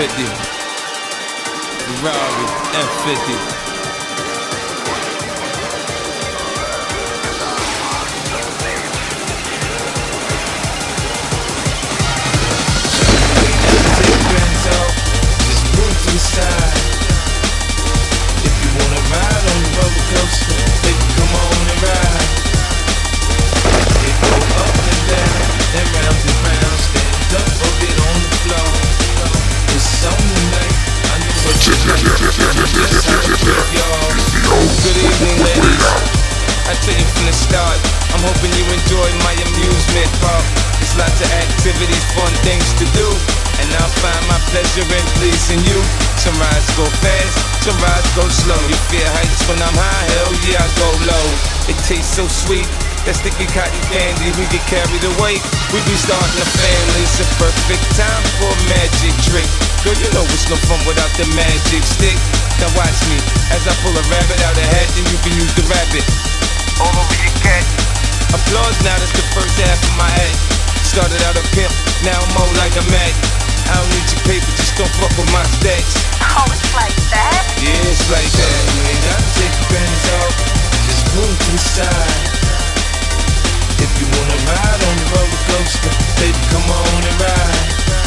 F50. Ferrari F50. If you wanna ride on the roller coaster, baby, come on and ride. It go up and down, and round and round. Stand up or get on the floor. It's on tonight, I know what you like. Just how to break y'all. Good evening, ladies. I tell you from the start, I'm hoping you enjoy my amusement park. There's lots of activities, fun things to do, and I'll find my pleasure in pleasing you. Some rides go fast, some rides go slow. You fear heights when I'm high, hell yeah, I go low. It tastes so sweet, that sticky cotton candy, we get carried away. We be starting a family, it's a perfect time for a magic trick. Girl, you know it's no fun without the magic stick. Now watch me, as I pull a rabbit out of hat, and you can use the rabbit all over your cat. Applause now, that's the first half of my act. Started out a pimp, now I'm more like a Mac. I don't need your paper, just don't fuck with my stacks. Oh, it's like that? Yeah, it's like that. You ain't gotta take your panties off, just move to the side. If you wanna ride on the roller coaster, baby, come on and ride.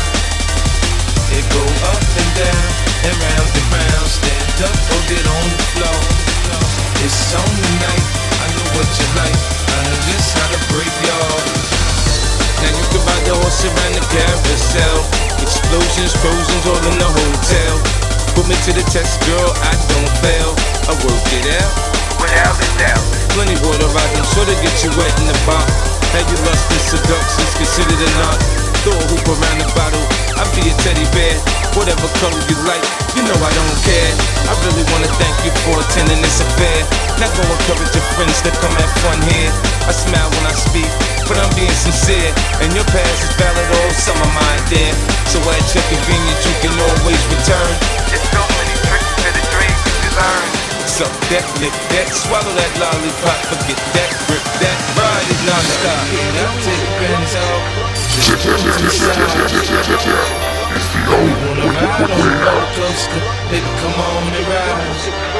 It go up and down, and round and round. Stand up or get on the floor. It's on tonight, I know what you like. I know just how to break y'all. Now you can ride the horse around the carousel. Explosions, explosions all in the hotel. Put me to the test, girl, I don't fail. I work it out, without a doubt. Plenty water out, I'm sure to get you wet in the bar. Have you lust and seductions considered an art? Throw a hoop around the bottle, I'll be a teddy bear. Whatever color you like, you know I don't care. I really wanna thank you for attending this affair. Now go encourage your friends to come have fun here. I smile when I speak, but I'm being sincere. And your past is valid, all some of mine there. So at your convenience, you can always return. There's so many tricks to the dream you deserve. So that, lick that, swallow that lollipop, forget that, grip that, ride it non-stop. Now take your panties off, just move to the side. You wanna ride on the roller coaster, baby, come on and ride.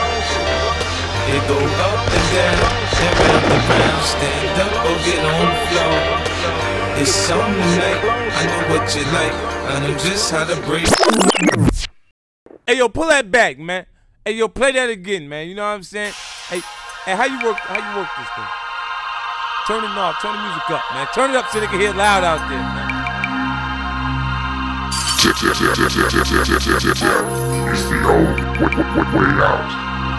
It go up and down, and round and round. Stand up or get on the floor. It's on tonight, I know what you like. I know just how to break. Hey yo, pull that back, man. Hey yo, play that again, man. You know what I'm saying? Hey, how you work this thing? Turn it off, turn the music up, man. Turn it up so they can hear it loud out there, man. It's the old way out.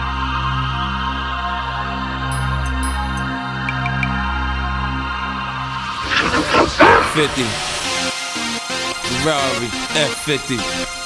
50 Ferrari F50.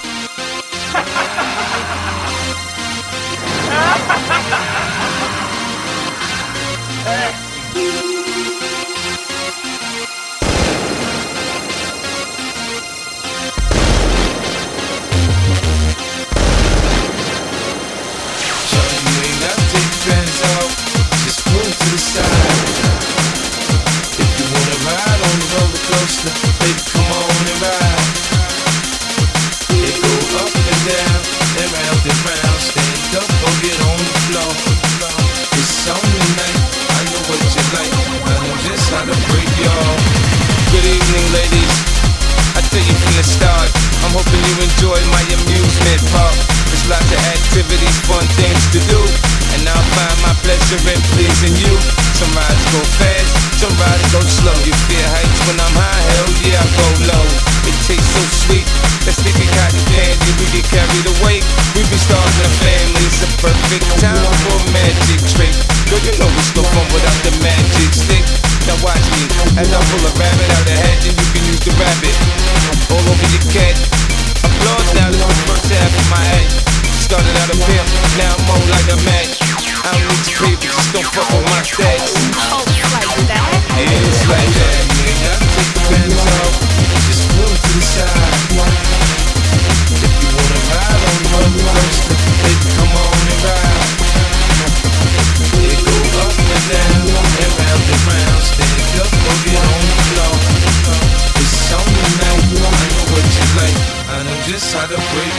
Baby, come on and ride. It go up and down, and round and round. Stand up or get on the floor. It's on tonight, I know what you like. I know just how to break y'all. Good evening, ladies. I tell you from the start, I'm hoping you enjoy my amusement park. There's lots of activities, fun things to do, and I'll find my pleasure in pleasing you. Some rides go fast, some rides go slow. You fear heights when I'm high, hell yeah, I go low. It tastes so sweet, that sticky cotton candy, we get carried away. We be starting a family, it's a perfect time for a magic trick. Girl, you know it's no fun without the magic stick. Now watch me, as I pull a rabbit out the hat, and you can use the rabbit all over your cat. Applause now, this is the first half of my act. Started out a pimp, now I'm more like a Mac. I don't need your paper, just don't fuck with my stacks. Oh, it's like that? Yeah, it's like that. You ain't gotta take the panties off, just move to the side. If you wanna ride on the roller coaster, baby, come on and ride. It go up and down, and round and round. Stand up or get on the floor. It's on tonight, I know what you like. I know just how to break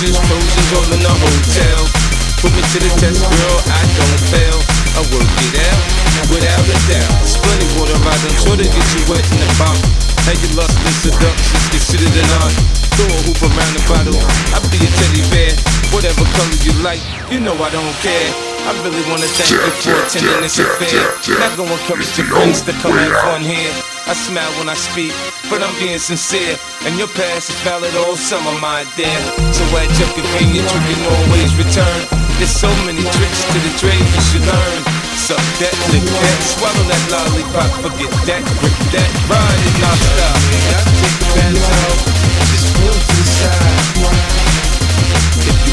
explosions all in the hotel. Put me to the test, girl, I don't fail. I work it out, without a doubt. There's plenty water I done sure to get you wet in the bout. How your lust and seduction's considered an art. Throw a hoop around the bottle, I'll be a teddy bear. Whatever color you like, you know I don't care. I really wanna thank you for attending this affair. Not gonna encourage your friends to come have fun here. I smile when I speak, but I'm being sincere. And your past is valid all summer, my dear. So at your convenience, you can always return. There's so many tricks to the trade you should learn. Suck that, lick that, swallow that lollipop, forget that, grip that, ride it non-stop. I'll take the pants off, just pull to the side. If you